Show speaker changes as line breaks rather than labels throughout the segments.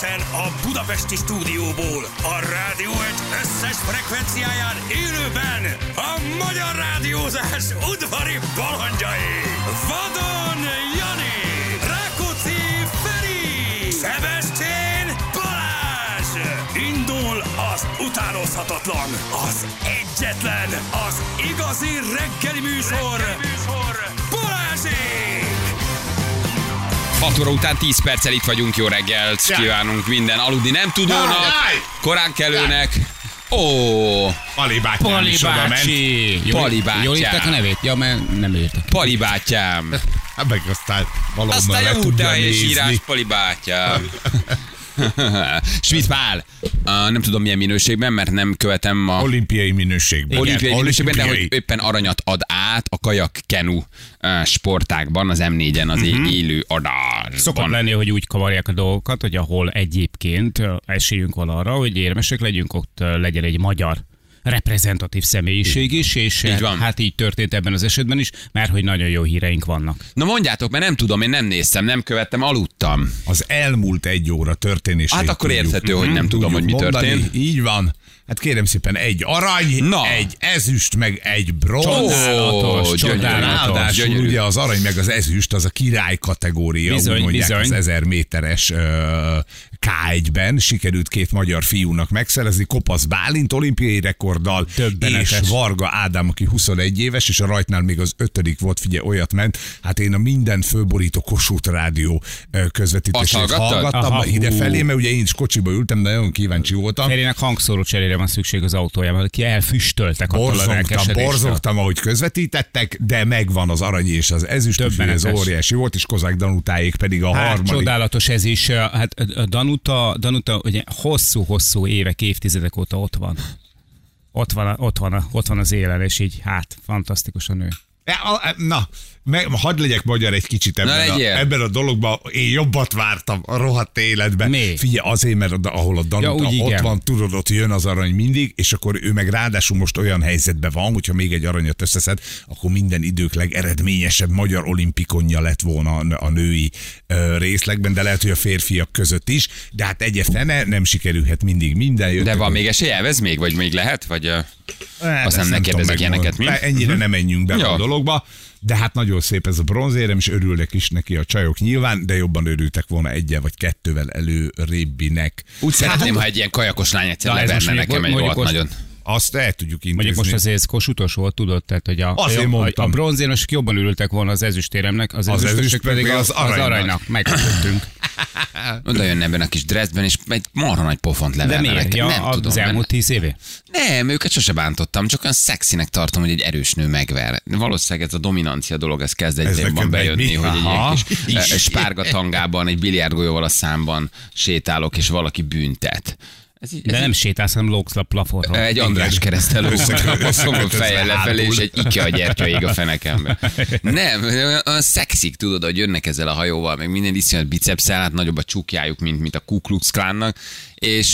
Élőben a budapesti stúdióból, a rádió egy összes frekvenciáján élőben a magyar rádiózás udvari balandjai. Vadon Jani, Rákóczi Feri, Szebestén Balázs. Indul az utánozhatatlan, az egyetlen, az igazi reggeli műsor, Balázsék!
6 óra után 10 perccel itt vagyunk, jó reggelt kívánunk minden aludni nem tudónak, korán kelőnek.
Pali bátyám is oda ment.
Pali bátyám.
Jól írták a nevét? Ja, mert nem írtak.
Pali bátyám.
Meg aztán valóban
Aztán
le
jó
tudja
teljes írás,
nézni.
Pali bátyám. Schmidt Pál, nem tudom milyen minőségben, mert nem követem a...
Olimpiai minőségben.
Olimpiai minőségben, de
Olimpiai.
hogy éppen aranyat ad át a kajak kenu sportákban, az M4-en az élő adásban.
Szokott lenni, hogy úgy kavarják a dolgokat, hogy ahol egyébként esélyünk van arra, hogy érmesek legyünk, ott legyen egy magyar reprezentatív személyiség is, és
Így van.
hát így történt ebben az esetben is, mert hogy nagyon jó híreink vannak.
Na mondjátok, mert nem tudom, én nem néztem, nem követtem, aludtam.
Az elmúlt egy óra történését
Hát akkor
tudjuk.
érthető, hogy nem tudom, hogy mi
Tudjuk mondani.
történt.
Így van. Hát kérem szépen, egy arany,
Na.
egy ezüst, meg egy bronz.
Csodálatos,
gyönyörű.
csodálatos.
Ráadásul ugye az arany meg az ezüst, az a király kategória,
Bizony,
úgy mondják
bizony.
az 1000 méteres K1-ben. Sikerült két magyar fiúnak megszerezni, Kopasz Bálint olimpiai rekorddal,
Döbbenetes.
és Varga Ádám, aki 21 éves, és a rajtnál még az 5. volt, figyelj, olyat ment. Hát én a minden fölborító Kossuth Rádió közvetítését
Azt hallgattad?
hallgattam
Aha,
idefelé, mert ugye én is kocsiba ültem, de nagyon kíváncsi voltam.
Ferinek hangszóró cserére van szükség az autójában, aki elfüstöltek attól a lelkesedéstől.
Borzongtam, ahogy közvetítettek, de megvan az arany és az ezüst, úgyhogy ez
Döbbenetes.
óriási volt, és Kozák Danutáék pedig a
Hát,
harmadik.
csodálatos ez is. Hát a Danuta ugye hosszú-hosszú évek, évtizedek óta ott van. Ott van az élen, és így hát fantasztikus a nő.
Na, hadd legyek magyar egy kicsit
legyél.
ebben a dologban. Én jobbat vártam a rohadt életben.
Mi?
Figyelj, azért, mert ahol a Danuta
úgy,
ott
igen.
van, tudod, ott jön az arany mindig, és akkor ő meg ráadásul most olyan helyzetben van, hogyha még egy aranyat összeszed, akkor minden idők legeredményesebb magyar olimpikonja lett volna a női részlegben, de lehet, hogy a férfiak között is. De hát egyefene nem sikerülhet mindig minden.
De van még esély, elvez még, vagy még lehet? Vagy azt nem neki
tudom
ezek ilyeneket, mi?
Ennyire nem menjünk be
Ja.
a dologba. De hát nagyon szép ez a bronzérem, és örülnek is neki a csajok nyilván, de jobban örültek volna egyel vagy kettővel előrébbinek.
Úgy szeretném, ha egy ilyen kajakos lány egyszer
Na, ez most
leverne nekem egy
mondjuk
rohadt
most-
nagyon.
Azt el tudjuk intézni.
Mondjuk most azért ez Kossuthos volt, tudod, tehát hogy
Azért mondtam.
a bronzérmesek jobban örültek volna az ezüstéremnek, az
ezüst
ezüstösök pedig
pedig
az aranynak. Megkötöttünk.
Oda jönne ebben a kis dressben, és egy marha nagy pofont
De
leverne
miért?
nekem.
Ja,
Nem tudom.
az elmúlt 10 éve?
Nem, őket sose bántottam, csak olyan szexinek tartom, hogy egy erős nő megver. Valószínűleg ez a dominancia dolog, ez kezd egyre jobban
neked
bejönni,
mi?
hogy egy
Aha.
ilyen kis spárgatangában, egy biliárdgolyóval a számban sétálok, és valaki büntet. Ez így,
De nem sétálsz, hanem lógsz a plafonról.
egy András keresztel
Összekötözve
fejjel lefelé, és
hátul.
egy ikea gyertya ég a fenekembe. Nem, olyan szexik, tudod, hogy jönnek ezzel a hajóval, meg minden iszonyat bicepszel, hát nagyobb a csukjájuk, mint a Ku Klux Klánnak, és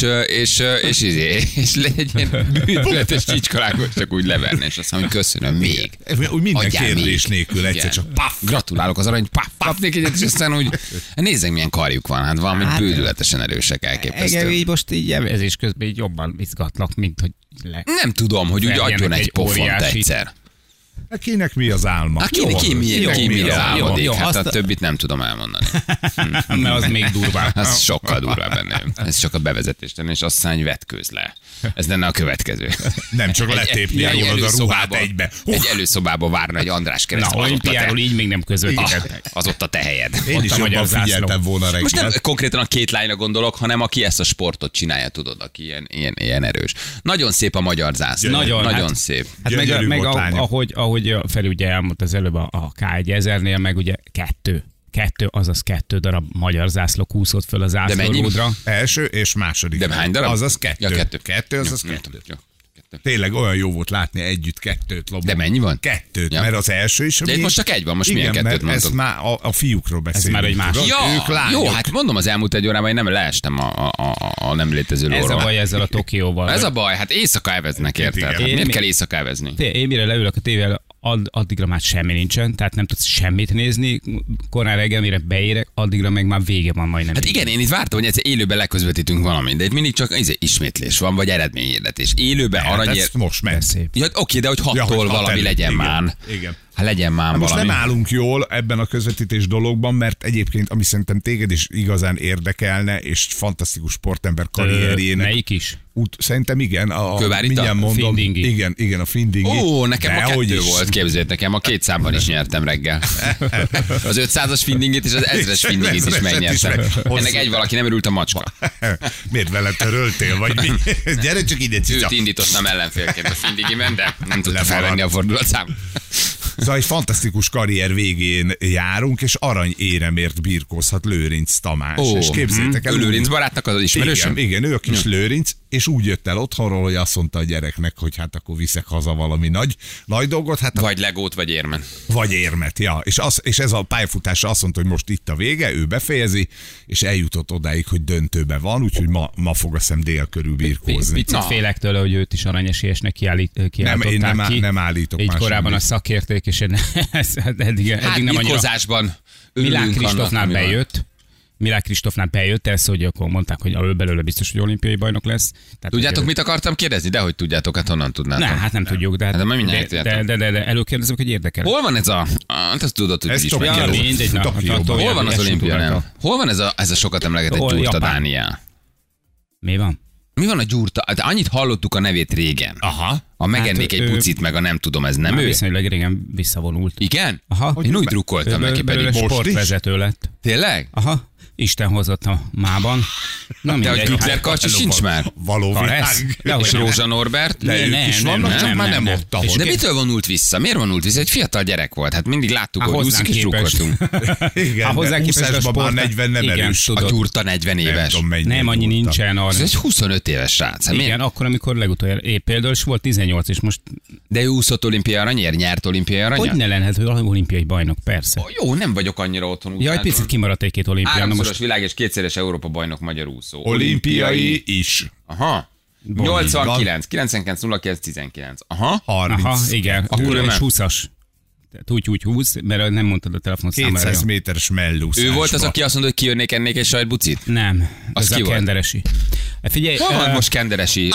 egy ilyen bűnletes csicskalákot csak úgy leverne, és azt mondom, hogy köszönöm, még.
Úgy minden
Adjál
kérdés
még.
nélkül egyszer
Igen.
csak paf.
Gratulálok az arany, kapnék egyet, és aztán úgy, nézzek milyen karjuk van, hát valami bődületesen erősek,
Igen,
elképesztő.
így most így evezés közben így jobban izgatlak, mint hogy
Nem tudom, hogy úgy
Verjenek
adjon egy
egy
pofont
óriásit.
egyszer.
Kinek mi az álma?
Ki
Jó,
mire
az álma?
álmodik?
Jó,
Hát a
azt-
többit nem tudom elmondani.
mert az még durvább.
Az sokkal durvább benne. Ez csak a bevezetés lenne, és aztán hogy vetkőz le. Ez lenne a következő.
Nem csak letépni
egy
rólad a ruhát
előszobába-
egybe.
Egy előszobába várna egy András
Na,
keresztül.
olimpiáról így még nem közvetítettek.
Az ott a te helyed.
Én
Ott
is
a magyar
jobban
zászló.
figyeltem volna
Most nem
reggel.
konkrétan a két lányra gondolok, hanem aki ezt a sportot csinálja, tudod, aki ilyen erős. Nagyon szép a magyar zászló.
Nagyon,
Nagyon
hát-
szép.
Hát
Gyönyörű
meg
volt, lányok.
ahogy Feri ugye elmondta az előbb a K1000-nél, meg ugye kettő darab magyar zászló kúszott föl a
mennyi?
zászlóródra.
Első és második.
De hány darab?
Azaz kettő.
Ja, kettő.
Kettő, azaz
Jó,
kettő.
jó.
Tényleg olyan jó volt látni együtt kettőt lobogni.
De mennyi van?
Kettőt,
Ja.
mert az első is.
De itt most csak egy van, most milyen kettőt
mert ez
mondtok?
már a fiúkról beszélünk.
már egy másik.
tudod?
Ja,
Ők lányok.
jó, hát mondom az elmúlt egy órában, én nem leestem a nem létező
Ez a
lóról.
baj ezzel a Tokióval.
Ez a baj, hát éjszaka elveznek, érted?
Igen.
Miért kell éjszaka elvezni?
Én mire leülök a tévével, addigra már semmi nincsen, tehát nem tudsz semmit nézni, korán reggel, mire beérek, addigra meg már vége van majdnem.
Hát igen, én itt vártam, hogy egyszer élőben leközvetítünk valamit, de itt mindig csak ismétlés van, vagy eredményhirdetés. Élőben aranyér...
Most meg.
Szép.
Ja, oké, de hogy 6-tól valami legyen már.
Igen.
Hát legyen már
Hát most
valami.
nem állunk jól ebben a közvetítés dologban, mert egyébként, ami szerintem téged is igazán érdekelne, és fantasztikus sportember karrierjének.
Melyik is?
Szerintem igen.
Kővárita?
Mindjárt mondom.
Findingi.
Igen, a Findingi.
Ó, nekem a
Dehogy
2
is.
volt, képzeld nekem, a 2 számban is nyertem reggel. Az 500-as Findingit és az 1000-es Findingit is megnyertem. Ennek egy valaki nem örült, a macska.
Miért vele töröltél, vagy mi? Gyere csak ide, cica.
Őt indítottam ellenfélként a Findigiben, de nem tudta
Lemarad.
felvenni a fordulatszám.
Szóval egy fantasztikus karrier végén járunk, és aranyéremért birkózhat Lőrinc Tamás.
Ó,
És képzétek el,
ő Lőrinc barátnak az ismerősöm?
Igen, ő a kis Lőrinc, és úgy jött el otthonról, hogy azt mondta a gyereknek, hogy hát akkor viszek haza valami nagy dolgot, hát
Vagy legót, vagy érmen.
vagy érmet, ja. És ez a pályafutása azt mondta, hogy most itt a vége, ő befejezi, és eljutott odáig, hogy döntőbe van, úgyhogy ma fog azt hiszem dél körül birkózni.
Picit félek tőle, hogy őt is aranyesélyesnek kiáltották
én
ki.
nem állítok
Így
más
korábban a
semmit.
szakérték, és eddig
Hát
nem annyira...
birkózásban
Milán
örülünk
Kristófnál
annak, ami van.
bejött. Milán Kristófnál bejött ez, hogy akkor mondták, hogy ő belőle biztos, hogy olimpiai bajnok lesz. Tehát,
Tudjátok,
hogy
mit akartam kérdezni? De hogy tudjátok, hát honnan tudnátok?
hát nem tudjuk, de,
Hát de majd mindjárt tudjátok.
de előkérdezem, hogy érdekel.
Hol van ez a... Hát ezt tudod, hogy
Ez
is
Tokió.
megkérdezem.
Mindegy, na,
Tokióban.
attól
Hol van az
esünk
olimpia,
rajta.
nem? Hol van ez a sokat emlegetett
Hol?
gyurta,
Japán.
Dániel?
Mi van?
Mi van a gyurta? Hát annyit hallottuk a nevét régen.
Aha.
A megennék
Hát,
egy
ő-
pucit, meg a nem tudom, ez nem
Már
ő?
viszonylag régen visszavonult.
Igen?
Aha.
Én úgy drukkoltam neki
Belőle
pedig.
Most is?
sportvezető lett.
Tényleg?
Aha. Isten hozott a mában. Na
De hogy
mindegy.
Güttler Karcsi sincs már?
Való
Karesz?
világ.
Dehogy
És
nem.
Rózsa Norbert?
De ők is vannak, csak már nem ott, ahol.
De mitől vonult vissza? Miért vonult vissza? Egy fiatal gyerek volt. Hát mindig láttuk,
Hát
hogy
hozzánk
úszik és
képest.
drukkoltunk.
Igen,
Hát hozzá képest a
úszásban már
sport-
40 nem
Igen,
erős.
tudod.
A gyurta 40
Nem
éves.
tudom, mennyi
Nem, annyi
gyurta.
nincsen arra.
Ez egy 25 éves srác. Hát miért?
Igen, akkor, amikor legutoljára épp például, és volt 18, és most
De ő úszott olimpiai aranyért, nyert olimpiai
hogy
aranyat?
ne lenhet, hogy olimpiai bajnok, persze.
Jó, nem vagyok annyira otthon
Ja, egy
úszásban.
picit kimaradt egy-két olimpia. Na
Háromszoros
most
világ és kétszeres Európa bajnok magyar úszó.
Olimpiai is.
Aha. 89, 99, 09, 19. Aha.
30.
aha, igen.
Akkor
Akkor
ő
és
ment.
20-as. Tehát úgy 20, mert nem mondtad a telefonszámára.
200 méteres mellúszásba.
Ő volt az, aki azt mondta, hogy kijönnék ennék egy sajtbucit?
Nem,
Az
ez
ki
a
volt?
Kenderesi. Figyelj,
Hol van most Kenderesi?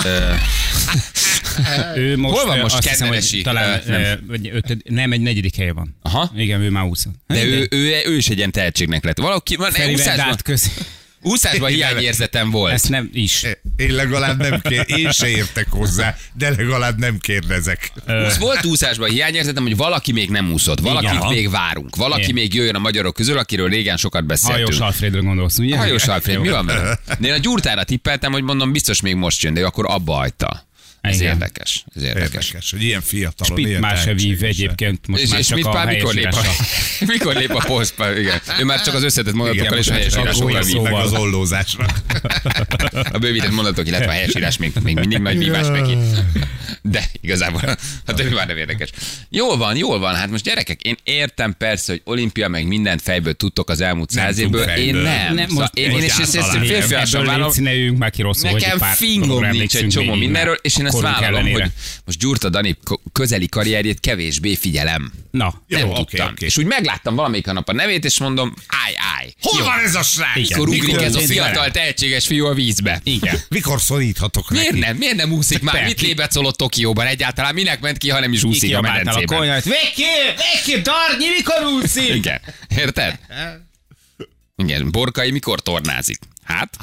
ő most,
hol van most
azt hiszem, hogy
Kenderesi?
talán nem, egy negyedik helye van.
Aha.
Igen, ő már 20.
De ő is egy ilyen tehetségnek lett. Valaki van, úszásban hiányérzetem volt.
Ezt nem is.
Én legalább nem én se értek hozzá, de legalább nem kérdezek.
Volt úszásban hiányérzetem, hogy valaki még nem úszott, valakit
Igen.
még várunk, valaki
Igen.
még jöjjön a magyarok közül, akiről régen sokat beszéltünk.
Hajós Alfredről gondolsz, ugye?
Hajós Alfred, mi van vele? De én a gyurtára tippeltem, hogy mondom, biztos még most jön, de ő akkor abba hagyta. Ez
Igen.
érdekes. Ez érdekes.
Érdekes, hogy ilyen fiatalon,
Spit
ilyen
már se vív
tehetségesen.
egyébként, most már
És
csak
mit
a
pár mikor lép
helyesírással.
mikor lép a posztba? Igen. Ő már csak az összetett mondatokkal és a
most csak
helyesírásokkal
olyan
vív.
meg
Szóval.
az ollózásra.
A bővített mondatok, illetve a helyesírás még mindig nagy vívás neki. De igazából a többi már nem érdekes. Jól van. Hát most gyerekek, én értem persze, hogy olimpia meg mindent fejből tudtok az elmúlt 100
tudunk
évből. Én
fejből.
nem.
Nem,
Szóval
most
én is
egyáltalán
ezt férfiasan
Ebből
vállalom.
légy ne üljünk már ki rosszul, hogy
Nekem
pár
fingom
dologra
nincs egy
emlékszünk
csomó
végig,
mindenről,
mert
és én ezt
korunk
vállalom,
ellenére.
hogy most Gyurta Dani közeli karrierjét kevésbé figyelem.
Na,
Jó,
Nem
oké,
tudtam.
oké.
És úgy megláttam valamelyik nap a nevét, és mondom, állj.
Hol
Jó.
van ez a srác?
Mikor ugrik
Mikor
ez a
történt
fiatal,
vele?
tehetséges fiú a vízbe?
igen.
Mikor szoríthatok neki?
Miért nem úszik már?
Persze.
Mit lébecolott Tokióban egyáltalán? Minek ment ki, ha nem is úszik a
Kikiabáltál a
medencében?
konyhát. Viki, Darnyi, mikor úszik?
Igen. Érted? Igen. Borkai mikor tornázik? Hát?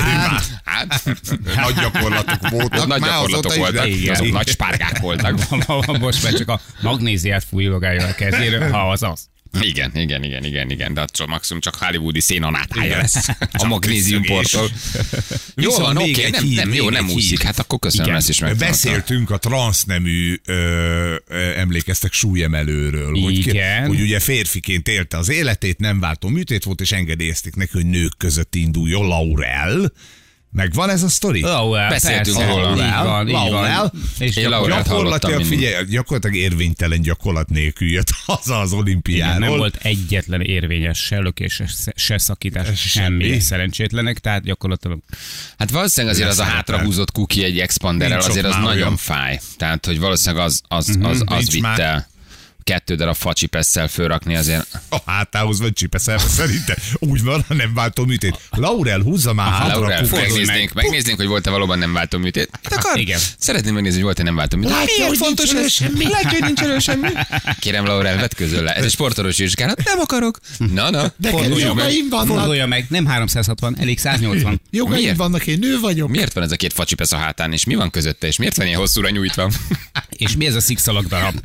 Nagy gyakorlatok voltak.
Nagy
már
gyakorlatok
azóta is,
voltak.
de-
Igen.
Azok nagy spárgák voltak.
Most már csak a magnéziát fújolgálja a kezére, ha az az.
Igen, de attól maximum csak hollywoodi szénanátája lesz. A magnéziumportól. Jó
Viszont
van,
még
oké,
egy hír,
nem, jó,
még
nem
egy
úszik.
hír.
Hát akkor köszönöm,
Igen.
ezt is megtanultam.
Beszéltünk a transznemű emlékeztek súlyemelőről,
Igen.
hogy ugye férfiként élte az életét, nem váltó műtét volt, és engedélyezték neki, hogy nők között induljon. Laurel. Megvan ez a sztori?
Beszéltünk
persze,
róla.
Így van. És
Én Laurelt hallottam
Gyakorlatilag,
mindig.
figyelj, gyakorlatilag érvénytelen gyakorlat nélkül jött haza az olimpiáról.
nem volt egyetlen érvényes se lökés, se szakítás, semmi
semmi.
szerencsétlenek, tehát gyakorlatilag
Hát valószínűleg azért az a
Leszerepelt.
hátrahúzott kuki egy expanderrel
Nincs
azért
ott
az
már
nagyon
olyan.
fáj. Tehát, hogy valószínűleg az
Nincs
vitt
már.
el. 2 darab facsipesszel fölrakni azért.
A hátához van csipeszelve szerintem. Úgy van, ha nem váltó műtét. Laurel, húzza már hátra.
Laurel, megnéznénk, hogy volt-e valóban nem váltó műtét.
Igen.
Szeretném megnézni, hogy volt-e nem váltó műtét. Miért fontos ez? Látja, hogy nincs elő semmi. Kérem, Laurel, vedd közöl le. Ez egy sportorvos vizsgálat. Nem akarok. Na.
De jogaim vannak.
Fordulja meg, nem 360, elég 180.
Jogaim vannak, én nő vagyok.
Miért van ez a 2 facsipesz a hátán, és mi van közötte, és miért van ilyen hosszúra nyújtva?
És mi ez a szikszalag darab?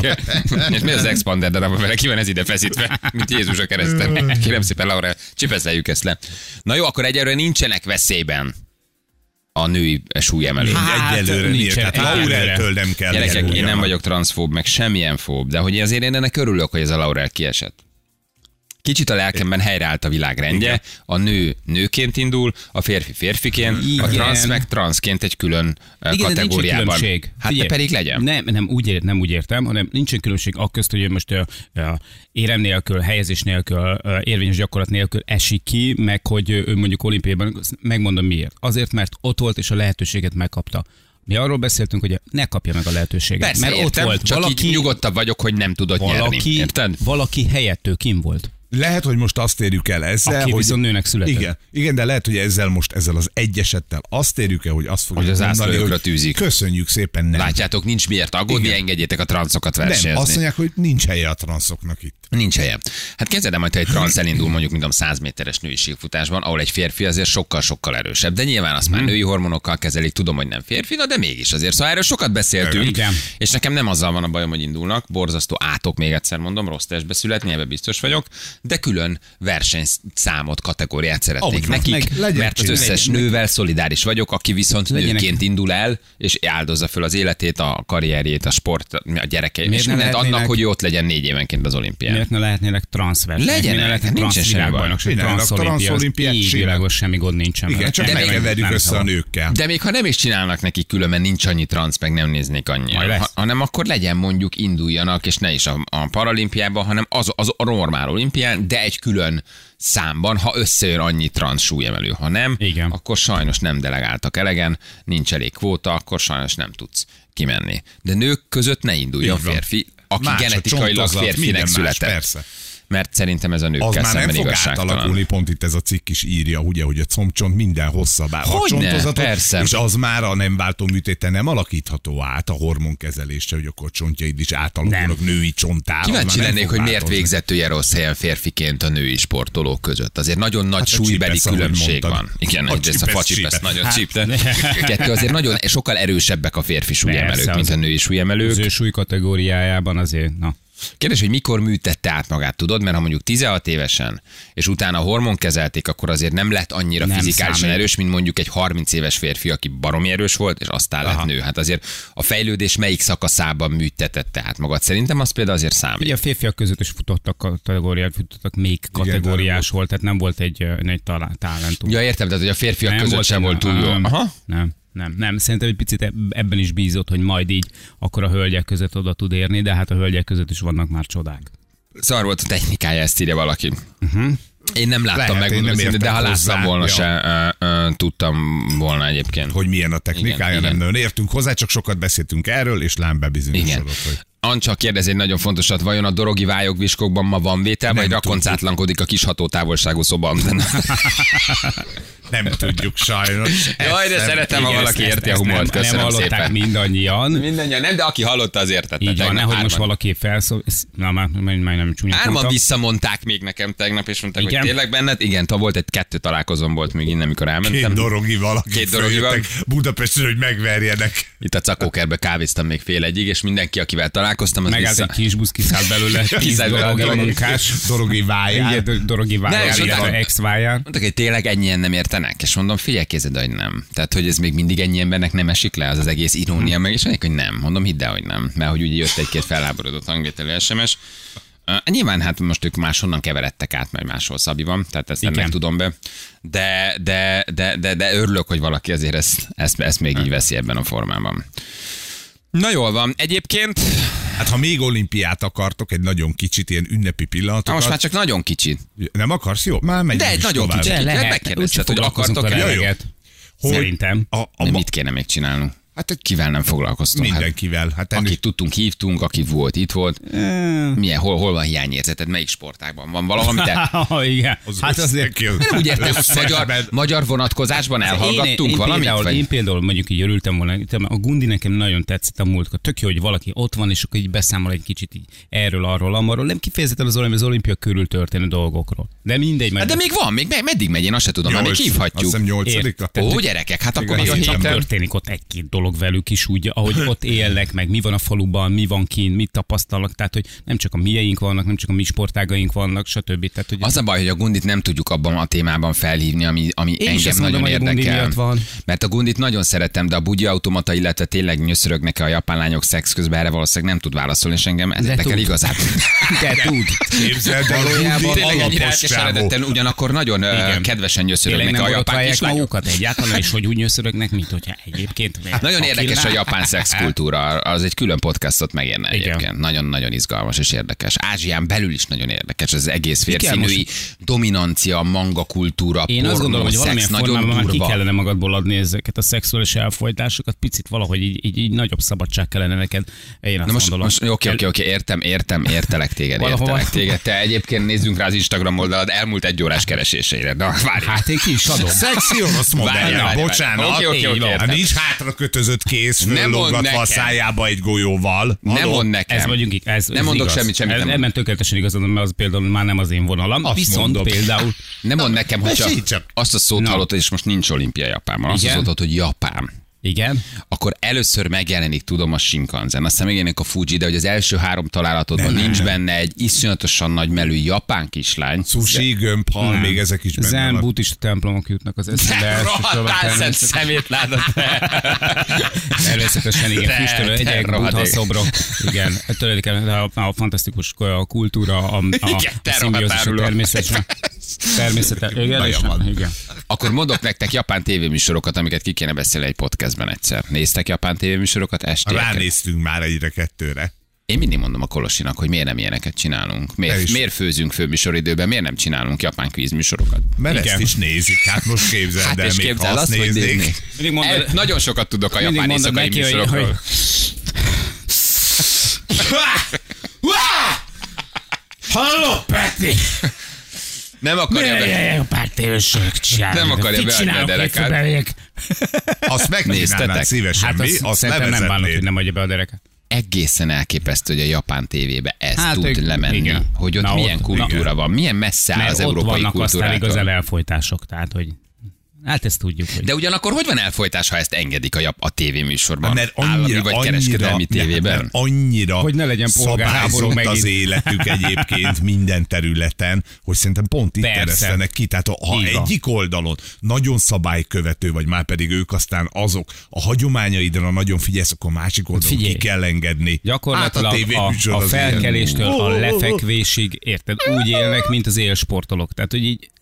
És mi az expander darab, amire ki van ez ide feszítve, mint Jézus a kereszten. Kérem szépen, Laura, csipeszeljük ezt le. Na jó, akkor egyelőre nincsenek veszélyben a női súlyemelők.
Egyelőre nincsen. Tehát Laureltől nem kell.
Gyerekek, én nem vagyok transzfób, meg semmilyen fób, de hogy azért én ennek örülök, hogy ez a Laurel kiesett. Kicsit a lelkemben helyreállt a világrendje, igen. A nő nőként indul, a férfi férfiként, igen. A transz meg transzként egy külön kategóriában. Hát de pedig legyen.
Nem úgy értem, hanem nincsen különbség akközt, hogy most érem nélkül, helyezés nélkül, érvényes gyakorlat nélkül esik ki, meg hogy ő mondjuk olimpiában, megmondom miért. Azért, mert ott volt és a lehetőséget megkapta. Mi arról beszéltünk, hogy ne kapja meg a lehetőséget.
Persze, mert értem, ott volt csak valaki, így nyugodtabb vagyok, hogy nem tudod nyerni. Érted?
Valaki helyett ő kim volt.
Lehet, hogy most azt érjük el ezzel,
aki viszont nőnek született.
Igen, de lehet, hogy ezzel az egy esettel azt érjük el, hogy azt fogjuk
hogy az
mondani, hogy
tűzik.
Köszönjük szépen, nem.
Látjátok, nincs miért aggódni, engedjétek a transzokat versenyezni.
Nem, azt mondják, hogy nincs helye a transzoknak itt.
Nincs helye. Hát kezded el majd, ha egy transz elindul mondjuk, mint a 100 méteres női síkfutásban, ahol egy férfi azért sokkal erősebb. De nyilván azt már női hormonokkal kezelik, tudom, hogy nem férfi, de mégis azért. Szóval erről sokat beszéltünk.
Igen.
És nekem nem azzal van a bajom, hogy indulnak. Borzasztó átok, még egyszer mondom, rossz testbe születni, ebbe biztos vagyok, de külön versenyszámot, kategóriát szeretnék nekik, mert az összes nővel szolidáris vagyok, aki viszont nőként indul el, és áldozza föl az életét, a karrierjét, a sport, a gyerekei, és mindent annak, hogy ott legyen 4 évenként az olimpián.
Miért ne lehetnének transzversenyek?
Legyenek, nincsen semmi baj.
Transzolimpiát
így világos, semmi gond nincsen.
Igen, csak megkeverjük össze a nőkkel.
De még ha nem is csinálnak nekik különben, nincs annyi transz, meg nem néznék annyira, hanem akkor legyen mondjuk induljanak, és ne is a paralimpiában, hanem az a normál olimpián, de egy külön számban, ha összejön annyi transz súlyemelő. Ha nem, igen. Akkor sajnos nem delegáltak elegen, nincs elég kvóta, akkor sajnos nem tudsz kimenni. De nők között ne induljon férfi, aki genetikailag férfinek született.
Persze.
Mert szerintem ez a nőkkel szemben igazságtalan. Az már nem fog átalakulni, pont itt ez a cikk is írja, ugye, hogy a combcsont minden hosszabb áll. Persze.
És az már a nem váltó műtéte nem alakítható át a hormonkezelésre, hogy akkor csontjaid is átalakulnak női csontára.
Kíváncsi lennék, hogy miért végzett ő rossz helyen férfiként a női sportolók között. Azért nagyon nagy súlybeli különbség van. Igen, ez a facsipesz nagyon csíp. Kettő azért nagyon sokkal erősebbek a férfi súlyemelők, mint a női súlyemelők.
Az ő súlykategóriájában azért,
Kérdés, hogy mikor műtette át magát, tudod? Mert ha mondjuk 16 évesen, és utána hormonkezelték, akkor azért nem lett annyira fizikálisan erős, mint mondjuk egy 30 éves férfi, aki baromi erős volt, és aztán lett nő. Hát azért a fejlődés melyik szakaszában műtetette át magad? Szerintem az például azért számít.
Ugye a férfiak között is futottak még kategóriás volt, tehát nem volt egy talentum.
Ja, értem, tehát hogy a férfiak között sem volt túl jó.
Nem, szerintem egy picit ebben is bízott, hogy majd így akkor a hölgyek között oda tud érni, de hát a hölgyek között is vannak már csodák.
Szar volt a technikája, ezt írja valaki. Én nem láttam meg, de ha láttam volna se tudtam volna egyébként.
Hogy milyen a technikája, nem nagyon értünk hozzá, csak sokat beszéltünk erről, és lám bebizonyosodott, hogy...
Ancsa kérdezi egy nagyon fontosat, vajon a dorogi vályogviskokban ma van vétel, vagy rakoncátlankodik a kis hatótávolságú szoba?
Nem tudjuk sajnos.
Jaj, de szeretem, ha valaki érti a humort. Köszönöm
nem hallották
szépen.
Mindannyian,
nem, de aki hallotta, az értette.
Így van, nehogy most valaki felszól. Na, már nem csúnyát.
Hárman visszamondták még nekem tegnap, és mondták, hogy tényleg benned. Igen, volt egy 2 találkozom volt még innen, amikor elmentem.
2 dorogi valaki.
2 dorogival.
Budapestre, hogy megverjenek.
Itt a Cakókerbe kávéztam még fél egyig, és mindenki, akivel találkoztam, az
megállt egy kis busz, kiszállt belőle. Dorogi munkás.
Dorogi vájár.
Dorogi vájár, ex-vájár.
Mondtak, hogy tényleg ennyien nem értenek, és mondom, figyelj, kézed, hogy nem. Tehát, hogy ez még mindig ennyi embernek nem esik le, az egész irónia meg, és mondják, hogy nem. Mondom, hidd el, hogy nem. Mert hogy ugye jött egy-két felháborodott hangvételű SMS. Nyilván hát most ők máshonnan keveredtek át, mert máshol Szabi van, tehát ezt nem tudom be. De örülök, hogy valaki azért ezt még így veszi ebben a formában. Na jól van. Egyébként...
Hát ha még olimpiát akartok, egy nagyon kicsit, ilyen ünnepi pillanatokat...
Most már csak nagyon kicsit.
Nem akarsz? Jó, már megyünk.
De egy nagyon kicsit.
Megkérdezted, hogy akartok-e? Szerintem.
De mit kéne még csinálnunk?
Hát
kivel nem foglalkoztunk?
mindenkivel. Hát
Akit tudtunk, hívtunk, aki volt, itt volt. Milyen, hol van hiányérzeted? Melyik sportágban van valami?
Igen. Hát azért...
Úgy értem, magyar vonatkozásban elhallgattunk valamit?
Én például mondjuk így örültem volna, a Gundi nekem nagyon tetszett a múltkor. Tök jó, hogy valaki ott van, és akkor így beszámol egy kicsit így erről, arról, amarról. Nem kifejezetten az olimpia körül történő dolgokról. De mindegy.
De még van, meddig megy, én azt se tudom, még hívhatjuk.
Azt hiszem 8-a.
Ó, gyerekek, hát akkor még a
héten
héten...
történik ott egy-két dolog velük is, úgy, ahogy ott élnek, meg mi van a faluban, mi van kint, mit tapasztalnak, tehát hogy nem csak a mieink vannak, nem csak a mi sportágaink vannak, stb. Tehát, hogy
az a baj, hogy a Gundit nem tudjuk abban a témában felhívni, ami engem nagyon érdekel. Mert a Gundit nagyon szeretem, de a bugyi automata, illetve tényleg nyöszörögnek a japán lányok szex közben, erre valószínűleg nem tud válaszolni, és engem ezekkel igazán.
De tud.
Képzeld, de valójában alapos csávó.
Ugyanakkor nagyon kedvesen nyöszörögnek a japán kislányok.
Magukat egyáltalán, és hogy úgy nyöszörögnek, mint hogyha egyébként.
Nagyon érdekes a japán szexkultúra, az egy külön podcastot megérne egyébként. Nagyon-nagyon izgalmas és érdekes. Ázsián belül is nagyon érdekes, az egész férfinői dominancia, manga kultúra,
én azt gondolom, hogy valamilyen formában már ki kellene magadból adni ezeket a szexuális elfojtásokat, picit valahogy így nagyobb szabadság kellene neked. Én azt gondolom.
Oké, értelek téged. Te egyébként nézzünk rá az Instagram oldalad elmúlt 1 órás kereséseire. Na, várj.
Hát én ki is adom.
Szexi orosz modellje, bocsánat.
Oké.
Nincs hátra kötözött kéz, föllógatva a szájába egy golyóval.
Nem mond nekem.
Nem
mondok semmit.
Ebben tökéletesen igazad, mert az például már nem az én vonalam. Viszont például...
Nem mond nekem, hogyha azt a szót hallottad, és most nincs olimpia Japánban. Azt mondod, hogy Japán.
Igen.
Akkor először megjelenik, tudom, a Shinkansen, aztán megjelenik a Fuji, de hogy az első 3 találatodban nincs benne egy iszonyatosan nagy melű japán kislány.
Sushi, gömbhal, még ezek is benne
zen buddhista templomok jutnak az eszembe.
Szent szemétládat.
Természetesen, igen, füstölő egyek, buddha szobrok. Igen, tulajdonképpen a fantasztikus kultúra, a szimbiózis természetesen. Igen.
Akkor mondok nektek japán tévéműsorokat, amiket ki kéne beszélni egy podcastben egyszer. Néztek japán tévéműsorokat esténként?
Ránéztünk már 1-2-re.
Én mindig mondom a Kolosinak, hogy miért nem ilyeneket csinálunk. Miért főzünk főműsoridőben, miért nem csinálunk japán kvízműsorokat?
Mert ezt is nézik, hát most képzeld el, még ha azt néznék.
Nagyon sokat tudok a japán éjszakai műsorokról.
Halló, Peti!
Nem akarja
Nem
akarja beadni a derekát.
Azt megnéztetek szívesen, mi? Azt
nem bánod, hogy nem adja be a derekát.
Egészen elképesztő, hogy a japán tévében ez tud lemenni. Igen. Hogy ott milyen kultúra van, milyen messze áll az európai kultúrától.
Ott vannak aztán igazán elfojtások, tehát hogy... Hát ezt tudjuk. Hogy...
De ugyanakkor hogy van elfojtás, ha ezt engedik a tévéműsorban? Mert annyira, vagy kereskedelmi tévében?
Mert annyira
hogy ne legyen
szabályozott az életük egyébként minden területen, hogy szerintem pont itt keresztenek ki. Tehát ha egyik oldalon nagyon szabálykövető, vagy már pedig ők aztán azok a hagyományaidra nagyon figyelsz, akkor a másik oldalon ki kell engedni.
Gyakorlatilag a felkeléstől a lefekvésig, érted? Úgy élnek, mint az élsportolók. Tehát, hogy így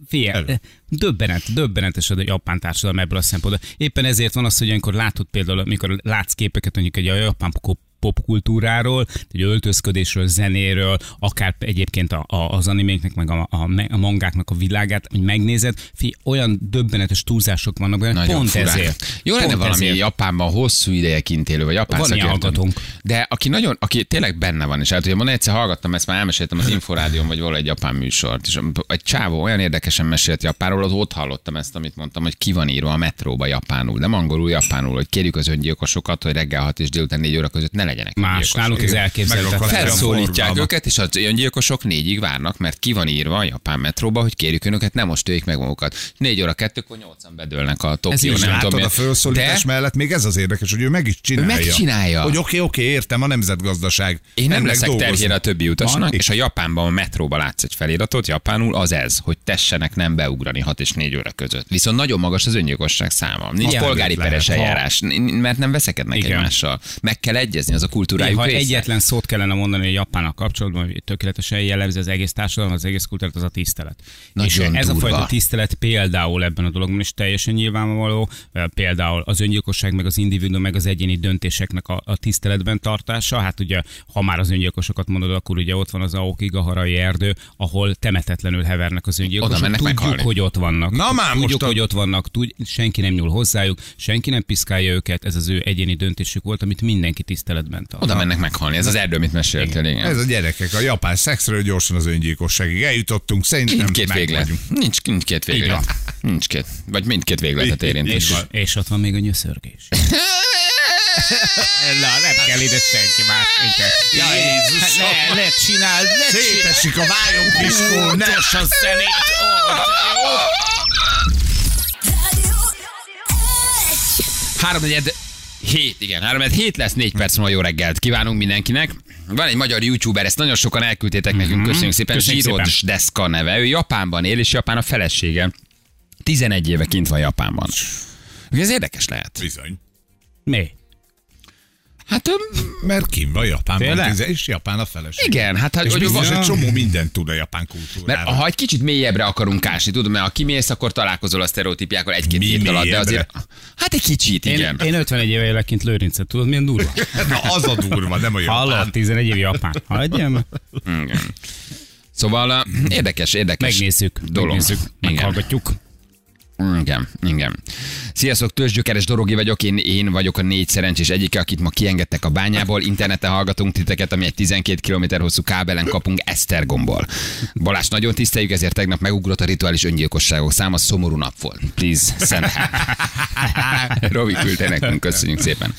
döbbenetes a japán társadalom ebből a szempontból. Éppen ezért van az, hogy amikor látod például, amikor látsz képeket mondjuk egy japán popkultúráról, egy öltözködésről, zenéről, akár egyébként az animéknek, meg a mangáknak a világát, hogy megnézed, olyan döbbenetes túlzások vannak benne, nagyon pont furák. Ezért.
Jó lenne valami Japánban hosszú ideje kint élő, vagy japán
szakértőnk.
De aki tényleg benne van, és hát ugye mondani, egyszer hallgattam, ezt már elmeséltem az Inforádión, vagy valami egy japán műsort, és egy csávó olyan érdekesen mesélt Japánról, az ott hallottam ezt, amit mondtam, hogy ki van írva a metróba japánul, de angolul japánul, hogy kérjük az öngyilkosokat, hogy reggel 6 és délután 4 óra között ne legyenek
más, náluk ez elképzelhetetlen.
Felszólítják őket, és az öngyilkosok 4-ig várnak, mert ki van írva a japán metróba, hogy kérjük önöket, nem most öljék meg magukat. 4 óra 2-kor 8-an bedőlnek a Tokió, nem tudom.
A felszólítás mellett még ez az érdekes, hogy ő meg is csinálja.
Megcsinálja.
Hogy oké, értem, a nemzetgazdaság.
Én nem leszek terhére a többi utasnak, és a Japánban a metróba látsz egy feliratot, japánul az ez, hogy tessenek nem beugrani 6 és 4 óra között. Viszont nagyon magas az öngyilkosság száma. Nincs polgári peres eljárás, mert nem veszekednek egymással. Meg kell egyezni az a kultúrájuk
Ha
része.
egyetlen szót kellene mondani a Japánnal kapcsolatban, hogy tökéletesen jellemzi az egész társadalom, az egész kultúrát, az a tisztelet.
Nagyon
és ez a
durva.
fajta tisztelet például ebben a dologban is teljesen nyilvánvaló, például az öngyilkosság, meg az individuum, meg az egyéni döntéseknek a tiszteletben tartása. Hát ugye, ha már az öngyilkosokat mondod, akkor ugye ott van az Aokigaharai erdő, ahol temetetlenül hevernek az öngyilkosok.
mennek
Tudjuk,
meghalni.
hogy ott vannak.
Na már
Tudjuk,
most
hogy ott vannak, senki nem nyúl hozzájuk, senki nem piszkálja őket, ez az ő egyéni döntésük volt, amit mindenki tiszteletben tart.
Oda mennek meghalni. Ez az erdő, amit meséltél, igen.
Ez a gyerekek, a japán szexről gyorsan az öngyilkosságig eljutottunk, szerintem
Mindkét
meg
véglet.
vagyunk.
Nincs két
Így van.
véglet. Nincs két. Vagy mindkét végletet érint.
Így van.
És ott van még a nyöszörgés. Na, nem kell ide senki más.
Ja, Jézusom!
Ne csináld, ne
Szétesik a vályom, Piskó, ne!
a zenét.
Hét, igen. 3-7 lesz, 4 perc múlva jó reggelt. Kívánunk mindenkinek. Van egy magyar youtuber, ezt nagyon sokan elküldtétek nekünk, köszönjük szépen.
Köszönjük
Zsirod
szépen.
Deska neve. Ő Japánban él, és Japán a felesége. 11 éve kint van Japánban. Ugye ez érdekes lehet.
Bizony.
Mi?
Hát
Mert kim van Japánban,
Tényleg?
és Japán a feleség.
igen, hát
És
hogy
biztos
van.
egy csomó mindent tud a japán
Mert
kultúrára.
ha egy kicsit mélyebbre akarunk ásni, tudom, mert ha kimész, akkor találkozol a sztereotípiákkal egy-két
Mi
hét alatt, de
mélyebbre?
azért, hát egy kicsit, igen.
Én 51 éve élek kint Lőrincet, tudod milyen durva?
Na, az a durva, nem a
Hallod,
japán.
11 év Japán. Hagyjam,
Igen. Szóval érdekes
megnézzük,
dolog.
megnézzük,
Igen.
meghallgatjuk.
Igen. Sziasztok, Tőzsgyökeres Dorogi vagyok, én vagyok a 4 szerencsés egyike, akit ma kiengedtek a bányából. Interneten hallgatunk titeket, ami egy 12 km hosszú kábelen kapunk Esztergomból. Balázs, nagyon tiszteljük, ezért tegnap megugrott a rituális öngyilkosságok száma, szomorú nap volt. Please, send help. Robi küldte nekünk, köszönjük szépen.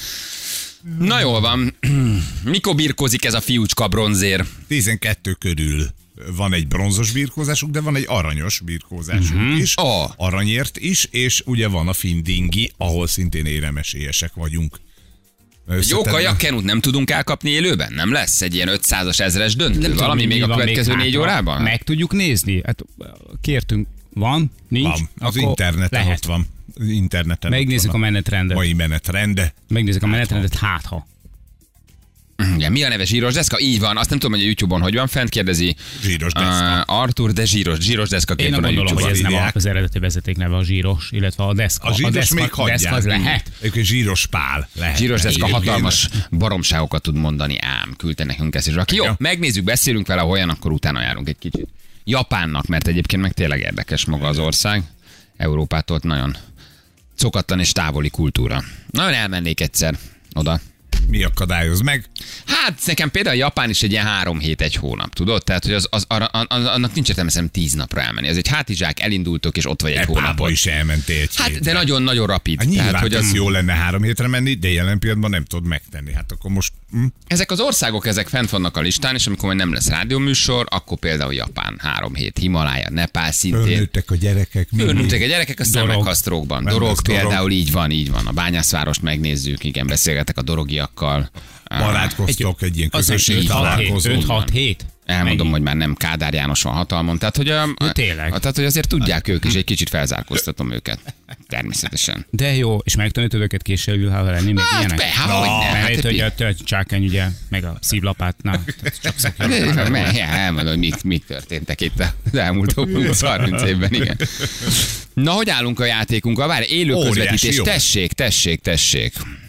Na jól van. Mikor birkózik ez a fiúcska bronzér?
12 körül van egy bronzos birkózásuk, de van egy aranyos birkózásuk is. Aranyért is, és ugye van a Findingi, ahol szintén éremesélyesek vagyunk.
Jó kajak kenut nem tudunk elkapni élőben? Nem lesz egy ilyen 500-as, 1000-es döntő? Valami még a következő 4 órában?
Meg tudjuk nézni. Hát kértünk, van, nincs?
Van, az
akkor
interneten
lehet.
ott van. Az interneten
Megnézzük
ott
a
van
menetrendet.
mai menetrende.
Megnézzük a menetrendet, hát ha.
Igen, mi a neve? Zsíros deszka? Így van, azt nem tudom, hogy a YouTube-on hogy van fent, kérdezi
Zsíros deszka.
Artur, de zsíros deszka
Én
kép
nem
van a
gondolom, hogy
YouTube-on.
ez nem
írják.
az eredeti vezeték neve a zsíros, illetve a deszka.
A zsíros
deszka,
még hagyják.
deszka az lehet.
Egyébként zsíros pál lehet.
Zsíros deszka
Egyébként.
hatalmas baromságokat tud mondani, ám küldte nekünk ezt is. Aki jó,
Ja.
megnézzük, beszélünk vele, ha olyan, akkor utána járunk egy kicsit. Japánnak, mert egyébként meg tényleg érdekes maga az ország. Európától nagyon szokatlan és távoli kultúra. Nagyon elmennék egyszer oda.
Mi akadályoz meg?
Hát nekem például Japán is egy ilyen 3 hét, 1 hónap, tudod? Tehát, hogy annak nincs értelme szerintem 10 napra elmenni. Ez egy hátizsák, elindultok, és ott vagy egy
Epába
hónapot.
is elmentél egy
Hát,
hétre.
de nagyon-nagyon rapid.
Hát nyilván,
Tehát, hogy az,
jó lenne 3 hétre menni, de jelen pillanatban nem tudod megtenni. Hát akkor most...
ezek az országok, ezek fent vannak a listán, és amikor majd nem lesz rádióműsor, akkor például Japán 3 hét, Himalája, Nepál szintén.
Fölnőttek a gyerekek.
Fölnőttek a gyerekek, aztán
Dorog.
meghasztrókban.
Nem
Dorog
lesz Dorog.
például így van. A bányászvárost megnézzük, igen, beszélgetek a dorogiakkal.
Barátkoztok egy ilyen
az
közösségi
így van.
találkozó.
5-6 hét?
Elmondom, hogy már nem Kádár János van hatalmon. Tehát, hogy,
tényleg.
tehát, hogy azért tudják ők is, egy kicsit felzárkóztatom őket. Természetesen.
De jó, és megtanítod őket később Vilhával lenni, meg ilyenek?
Hogy ne,
Mert
hát,
hogy a csákány ugye, meg a szívlapát, na, tehát csak szokja.
elmondom, hogy mit történtek itt az elmúlt 20-30 évben, igen. Na, hogy állunk a játékunkkal? Várj, élő
Óriási,
közvetítés.
jó.
Tessék.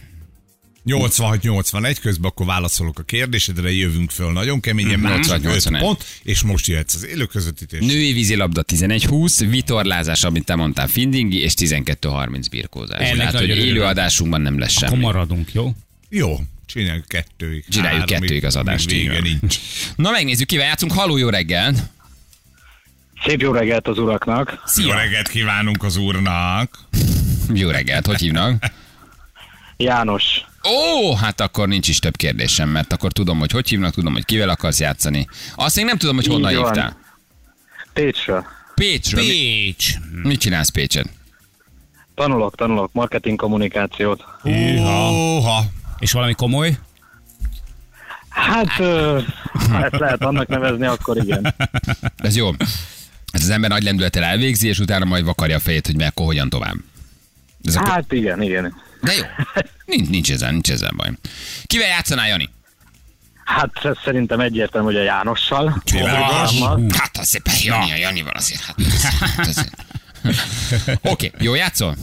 86-81, közben akkor válaszolok a kérdésedre, jövünk föl nagyon keményen, másik 5
86-81.
pont, és most jöhetsz az élőközvetítés.
Női vízilabda 11-20, vitorlázás, amit te mondtál, Findingi, és 12-30 birkózás.
Ennek
Tehát, hogy
nagyon örülök.
élőadásunkban nem lesz
Akkor
semmi.
maradunk, jó?
Jó, csináljuk 2-ig.
Csináljuk 2-ig az adást.
Vége
igen.
nincs.
Na, megnézzük, kivel játszunk. Halló, jó reggel!
Szép jó reggelt az uraknak.
Jó reggelt kívánunk az úrnak.
Jó reggelt, hogy hívnak?
János.
Ó, hát akkor nincs is több kérdésem, mert akkor tudom, hogy hívnak, tudom, hogy kivel akarsz játszani. Azt még nem tudom, hogy honnan
Így van.
hívtál.
Pécsről.
Pécsről.
Pécs!
Mit csinálsz Pécsen?
Tanulok marketing kommunikációt.
Óha.
És valami komoly?
Hát, ha ezt lehet annak nevezni, akkor igen.
Ez jó. Ez az ember nagy lendülettel elvégzi, és utána majd vakarja a fejét, hogy akkor hogyan tovább. Ez akkor...
Hát igen.
De jó. Nincs ezzel baj. Kivel játszanál, Jani?
Hát ez szerintem egyértelmű, hogy a Jánossal.
Hát azért, Janival azért. Hát azért. Oké, jó játszol?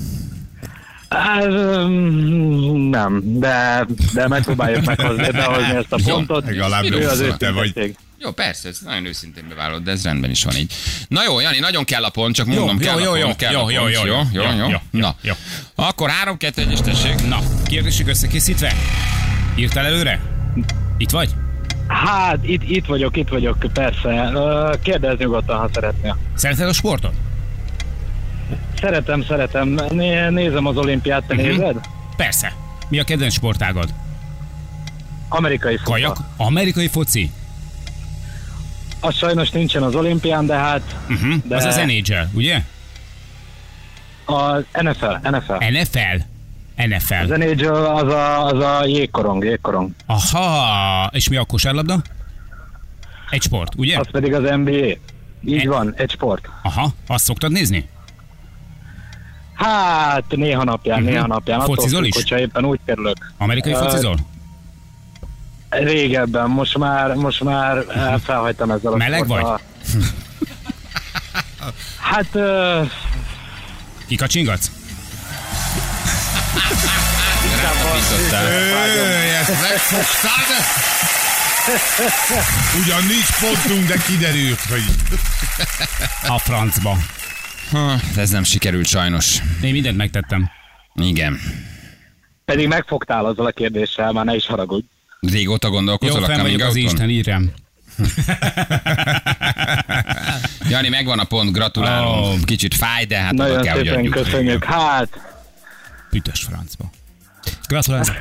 Nem, de megpróbáljuk behozni ezt a pontot.
Legalább
Ő az
te vagy.
őszintesség.
Jó, persze, ez nagyon őszintén bevállalod, de ez rendben is van így. Na jó, Jani, nagyon kell a pont, csak mondom, kell a pont. Jó. Na, akkor 3-2-1-es tessék.
Na, kérdésük összekészítve? Írtál előre? Itt vagy?
Hát, itt vagyok, persze. Kérdezz nyugodtan, ha szeretnél.
Szereted a sportot?
Szeretem. Nézem az olimpiát, te nézed?
Persze. Mi a kedvenc sportágad?
Amerikai futball.
Kajak? Amerikai foci?
Az sajnos nincsen az olimpián, de hát... De
Az az NHL, ugye?
A NFL.
NFL.
Az NHL az a jégkorong.
Aha, és mi a kosárlabda? Egy sport, ugye?
Az pedig az NBA. Így van, egy sport.
Aha, azt szoktad nézni?
Hát néha napján.
Focizol
Attól
is?
hogyha éppen úgy kerülök.
Amerikai focizol?
Régebben, most már felhagytam ezzel a
Meleg
sporttal. Hát...
Kikacsingatsz?
Ezt megfogtad? Ugyan nincs pontunk, de kiderült, hogy...
A francba.
Ez nem sikerült sajnos.
Én mindent megtettem.
Igen.
Pedig megfogtál azzal a kérdéssel, már ne is haragudj.
Régóta gondolkozol
Jó,
a
fenn
coming
vagyok az
out-on?
Isten, írjam.
Jani, megvan a pont, gratulálom. Kicsit fáj, de hát oda
Nagyon
kell, hogy
szépen
adjuk.
köszönjük. Hát,
Bütös francba. Gratulálok.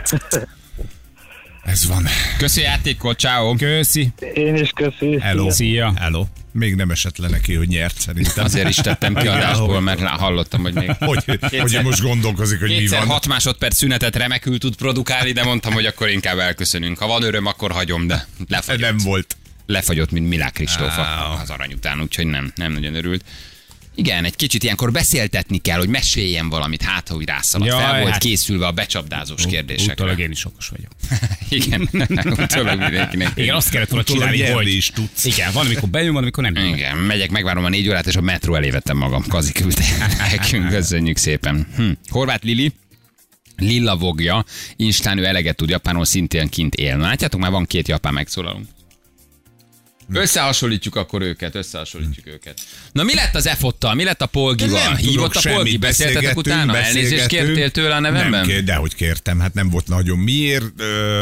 Ez van.
Köszi játékot, ciao.
Köszi.
én is köszi.
Hello.
Szia.
Hello. Még nem esett le neki, hogy nyert szerintem.
Azért is tettem ki adásból, mert hallottam, hogy még
Hogy most gondolkozik, hogy mi
kétszer
van.
6 másodperc szünetet remekül tud produkálni, de mondtam, hogy akkor inkább elköszönünk. Ha van öröm, akkor hagyom, de lefagyott.
Nem volt.
Lefagyott, mint Milák Kristóf az arany után, úgyhogy nem nagyon örült. Igen, egy kicsit ilyenkor beszéltetni kell, hogy meséljen valamit, hát ha úgy rászaladt.
Jaj,
Fel volt
hát-
készülve a becsapdázós kérdésekre.
Utólag én is okos vagyok.
Igen, utólag mindenkinek.
Igen, azt kellett volna
Utólag
csinálni,
nyerni
hogy...
is tudsz.
Igen, van, amikor bejön, van, amikor nem.
Igen, megyek, megvárom a 4 órát, és a metró elé vettem magam. Kazi küldte nekünk, köszönjük szépen. Horváth Lili, Lilla Vogja, Instán ő eleget tud Japánról, szintén kint él. Na, látjátok, már van 2 japán megszólalunk. Összehasonlítjuk akkor őket, Na mi lett az EFOT-tal? Mi lett a Polgival?
Nem
Hívott
tudok
a Polgi?
semmit,
Beszéltetek utána? Elnézést kértél tőle a nevemben?
Nem, dehogy kértem, hát nem volt nagyon miért.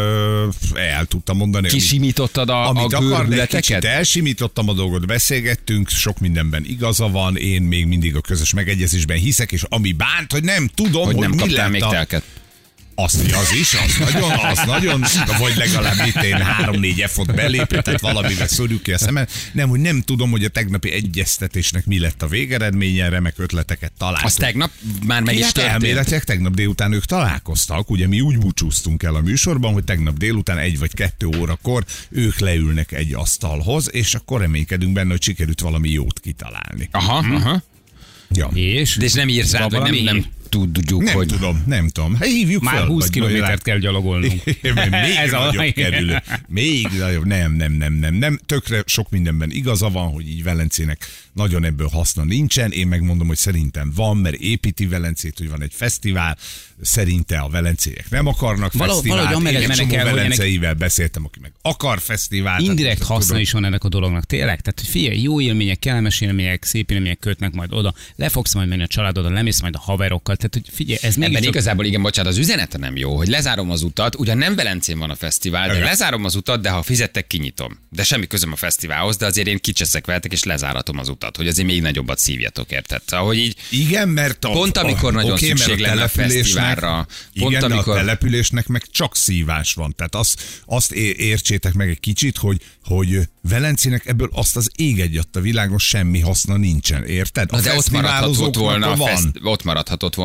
El tudtam mondani.
Kisimítottad a
amit akar, de egy
görbületeket?
kicsit elsimítottam a dolgot, beszélgettünk, sok mindenben igaza van, én még mindig a közös megegyezésben hiszek, és ami bánt, hogy nem tudom,
Hogy nem
mi
kaptál
lett
még telket.
az is, az nagyon, vagy legalább itt én 3-4 EFOT belépő, tehát valamivel szorjuk ki a szemet. Nem, hogy nem tudom, hogy a tegnapi egyeztetésnek mi lett a végeredménye, remek ötleteket találtunk.
Az tegnap már meg is
Hát
történt.
elméletileg tegnap délután ők találkoztak, ugye mi úgy búcsúztunk el a műsorban, hogy tegnap délután 1 vagy 2 órakor ők leülnek egy asztalhoz, és akkor reménykedünk benne, hogy sikerült valami jót kitalálni.
Aha.
Ja.
És?
De és nem írsz rá, hogy
Valami-
nem tudjuk,
Nem
hogy...
tudom. Hát hívjuk
Már
fel.
20
vagy
kilométert kell gyalogolnunk.
még
Ez
nagyobb
a-
kerülő. Még nagyobb. Nem. Tökre sok mindenben igaza van, hogy így Velencének nagyon ebből haszna nincsen. Én megmondom, hogy szerintem van, mert építi Velencét, hogy van egy fesztivál. Szerinte a velencéek nem akarnak
Valahogy
fesztivált.
amellett
Én egy
mennek
csomó
el, hogy ennek-
velenceivel beszéltem, aki meg akar fesztivált.
Indirekt
Hát,
haszna
tudom.
is van ennek a dolognak, tényleg. Tehát hogy figyelj, jó élmények, kellemes élmények, szép élmények kötnek majd oda, le fogsz majd menni a családodon, lemész majd a haverokkal. Tehát, hogy figyelj, ez
Ebben
mégis
igazából igen, bocsánat, az üzenete nem jó, hogy lezárom az utat, ugyan nem Velencén van a fesztivál, de
Igen.
lezárom az utat, de ha fizettek, kinyitom. De semmi közöm a fesztiválhoz, de azért én kicseszek veletek, és lezáratom az utat, hogy azért még nagyobbat szívjatok, érted? Szóval, hogy így
Igen, mert
Pont amikor nagyon
oké, mert
szükség lenne a fesztiválra, pont
Igen, de
amikor-
a településnek meg csak szívás van. Tehát azt értsétek meg egy kicsit, hogy Velencének ebből azt az ég egyadt a világon semmi haszna nincsen, érted? A
Na de ott maradhatott
fesztiválozóknak
volna,
van.
ott maradhatott volna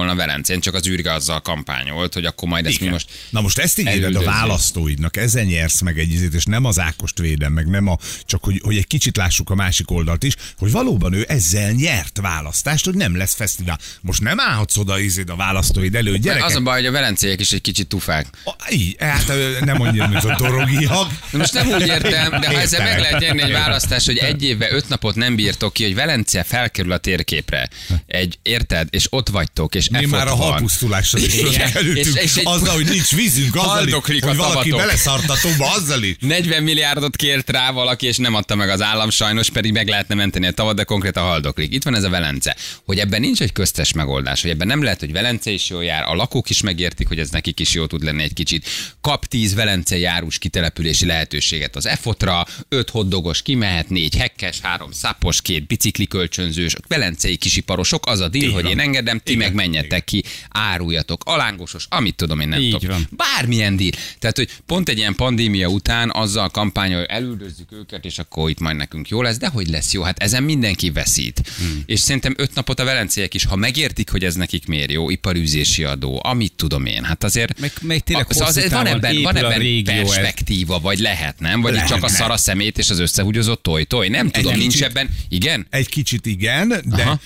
volna Velencén, csak az űrge azzal kampányolt, hogy akkor majd ezt mi most...
Na most ezt ígéred a
elüldözzük.
választóidnak, ezen nyersz meg egy izét, és nem az Ákost védem, meg nem csak hogy egy kicsit lássuk a másik oldalt is, hogy valóban ő ezzel nyert választást, hogy nem lesz fesztivál. Most nem állhatsz oda a választóid elő,
Mert
gyerekek.
az a baj, hogy a velencéiek is egy kicsit tufák.
Így, hát nem annyira, mint a dorogiak.
Most nem úgy értem, de ha ezzel
Értem.
meg lehet nyerni egy választás, hogy egy évben 5 napot nem bírtok ki, hogy Velence felkerül a térképre. Érted? És ott vagytok, és
Mi már a
van.
halpusztulással is előttünk,
És egy-
azzal, hogy nincs vízünk, azzal,
Haldoklik a
hogy valaki
tavatok.
beleszart a tóba, azzal is.
40 milliárdot kért rá valaki, és nem adta meg az állam, sajnos pedig meg lehetne menteni a tavat, de konkrétan haldoklik. Itt van ez a Velence, hogy ebben nincs egy köztes megoldás, hogy ebben nem lehet, hogy Velence is jól jár, a lakók is megértik, hogy ez nekik is jó tud lenni egy kicsit. Kap 10 Velence járus kitelepülési lehetőséget az EFOT-ra, 5 hoddogos kimehet, 4 hekkes, 3 szápos, 2 biciklikölcsönzős, velencei kisiparosok, az a deal, hogy én engedem, ti meg menjetek ki, áruljatok, alángosos, amit tudom én nem
Így
tudom.
van.
Bármilyen deal. Tehát, hogy pont egy ilyen pandémia után azzal kampányol, hogy elüldözzük őket, és akkor itt majd nekünk jó lesz, de hogy lesz jó? Hát ezen mindenki veszít. És szerintem 5 napot a velenceiek is, ha megértik, hogy ez nekik miért jó, iparűzési adó, amit tudom én, hát azért
Meg tényleg
szóval
hosszú
azért van
távon
ebben
épül a régió ez.
perspektíva, vagy lehet, nem? Vagy
Lehet,
csak a
nem.
szara szemét és az összehúgyozott toj. Nem tudom,
kicsit-
nincs ebben. Igen?
Egy kicsit igen, de
Aha.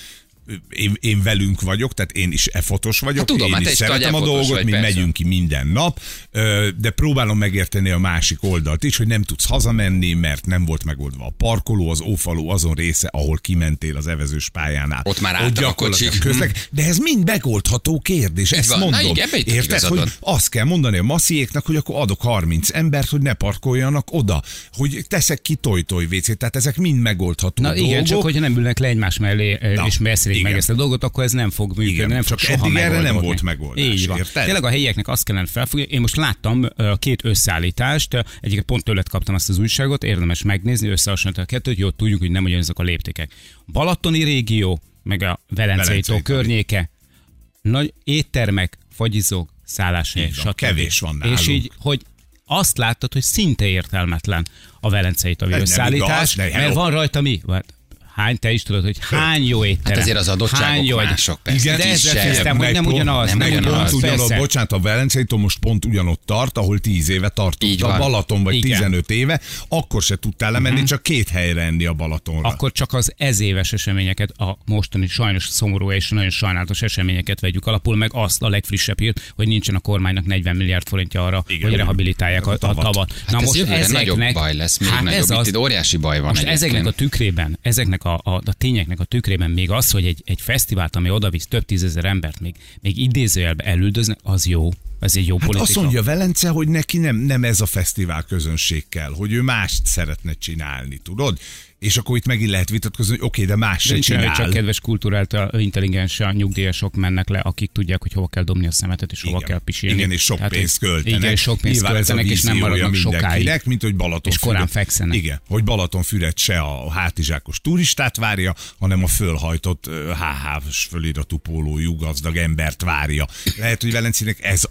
én velünk vagyok, tehát én is e-fotos vagyok,
Hát tudom,
én
hát te
is
is
szeretem a
e-fotos
dolgot,
vagy,
mi
persze.
megyünk ki minden nap, de próbálom megérteni a másik oldalt is, hogy nem tudsz hazamenni, mert nem volt megoldva a parkoló, az ófaló azon része, ahol kimentél az evezős pályánál.
Ott már álltak a
gyakorlatilag
kocsik.
de ez mind megoldható kérdés, ezt
van. Na
mondom.
igen, ebbe itt
Érted,
igazad
hogy
van.
azt kell mondani a massziéknak, hogy akkor adok 30 embert, hogy ne parkoljanak oda, hogy teszek ki toj-toj vécét, tehát ezek mind megoldható
Na
dolgok.
igen, csak hogyha nem ülnek le egymás mellé,
Na,
és beszélik meg
igen.
ezt a dolgot, akkor ez nem fog működni,
Igen,
nem fog
csak
soha
eddig erre nem
megoldódni.
volt megoldás,
Így van.
érted?
Tényleg a helyieknek azt kellene felfogni. Én most láttam 2 összeállítást, egyiket pont tőled kaptam azt az újságot, érdemes megnézni, összehasonlítani a kettőt, jó, tudjuk, hogy nem ugyanazok a léptékek. Balatoni régió, meg a Velencei tó
Velencei tó.
környéke, nagy éttermek, fagyizók, szálláshelyek,
Így van,
stb.
kevés van nálunk.
És így, hogy azt láttad, hogy szinte értelmetlen a Velencei tó
Ez nem
összeállítás,
igaz, de
mert
hello.
van rajta mi? Hány, te is tudod, hogy hány jó étterem.
Hát azért az adottságok
hány jó
mások, persze.
Igen,
de ezzel
Kisebb,
kezdtem, hogy nem
meg
ugyanaz.
nem
Nem
ugyanaz.
ugyanaz,
Pont ugyanott,
persze.
bocsánat, a Velencei-tó most pont ugyanott tart, ahol 10 éve tartott
Így
a
van.
Balaton, vagy
Igen.
15 éve, akkor se tudtál lemenni, csak 2 helyre enni a Balatonra.
Akkor csak az ezéves eseményeket, a mostani sajnos szomorú és nagyon sajnálatos eseményeket vegyük alapul, meg azt a legfrissebb hírt, hogy nincsen a kormánynak 40 milliárd forintja arra,
Igen.
hogy rehabilitálják a tavat.
Hát ez jövőre nagyobb baj lesz, még
hát
nagyobb.
ez az,
Itt óriási baj van
most
egyébként.
ezeknek a tükrében, ezeknek a tényeknek a tükrében még az, hogy egy fesztivált, ami odavisz több tízezer embert, még idézőjelbe elüldöznek, az jó. Ez egy jó
Hát
politika.
azt mondja Velence, hogy neki nem ez a fesztivál közönség kell, hogy ő mást szeretne csinálni, tudod? És akkor itt megint lehet vitatkozni, hogy oké, de más se
Nincs olyan, hogy
csinál.
csak kedves kultúrált, intelligens nyugdíjasok mennek le, akik tudják, hogy hova kell dobni a szemetet, és hova
Igen.
kell pisilni.
Igen, és sok
Tehát,
pénzt
hogy-
költenek.
Igen, és sok pénzt
Nyilván ez a
költenek, és nem
víziója
maradnak sokáig.
mindenkinek, mint hogy Balaton
És korán fekszenek.
Igen, hogy Balatonfüred se a hátizsákos turistát várja, hanem a fölhajtott HH-s föliratú pólójú gazdag embert várja. Lehet, hogy Velencének ez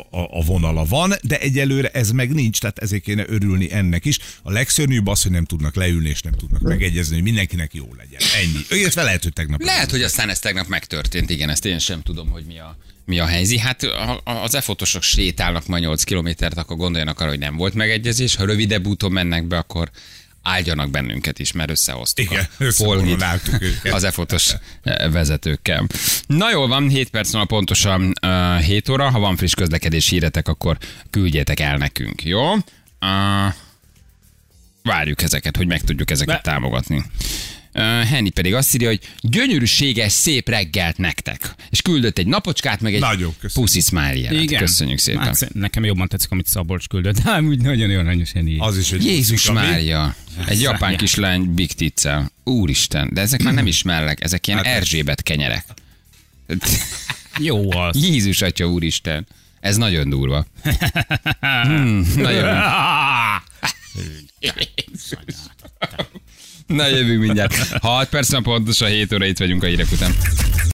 a vonala van, de egyelőre ez meg nincs, tehát ezért kéne örülni ennek is. A legszörnyűbb az, hogy nem tudnak leülni, és nem tudnak megegyezni, hogy mindenkinek jó legyen. Ennyi. Illetve lehet, hogy tegnap.
Lehet, hogy aztán ez tegnap megtörtént, igen, ezt én sem tudom, hogy mi a helyzet. Hát az e-fotosok sétálnak majd 8 kilométert, akkor gondoljanak arra, hogy nem volt megegyezés. Ha rövidebb úton mennek be, akkor áldjanak bennünket is, mert összehoztuk
Igen,
a polgit
összekoronáltuk őket.
az e-fotos vezetőkkel. Na jól van, 7 perc múlva pontosan 7 óra. Ha van friss közlekedés híretek, akkor küldjétek el nekünk, jó? Várjuk ezeket, hogy meg tudjuk ezeket támogatni. Henny pedig azt írja, hogy gyönyörűséges, szép reggelt nektek. És küldött egy napocskát, meg egy
Nagyon köszönjük.
pussy smiley jelet.
Igen.
Köszönjük szépen.
Hát, nekem jobban tetszik, amit Szabolcs küldött, de úgy nagyon aranyosan így.
Az is egy
Jézus
puszik, ami-
Mária. Egy japán kislány big titsel. Úristen, de ezek már nem ismerlek, ezek ilyen
Hát-
Erzsébet kenyerek.
Jó az.
Jézus Atya Úristen. Ez nagyon durva. Nagyon. Na jövünk mindjárt. 6 perc pontosan 7 óra itt vagyunk a hírek után.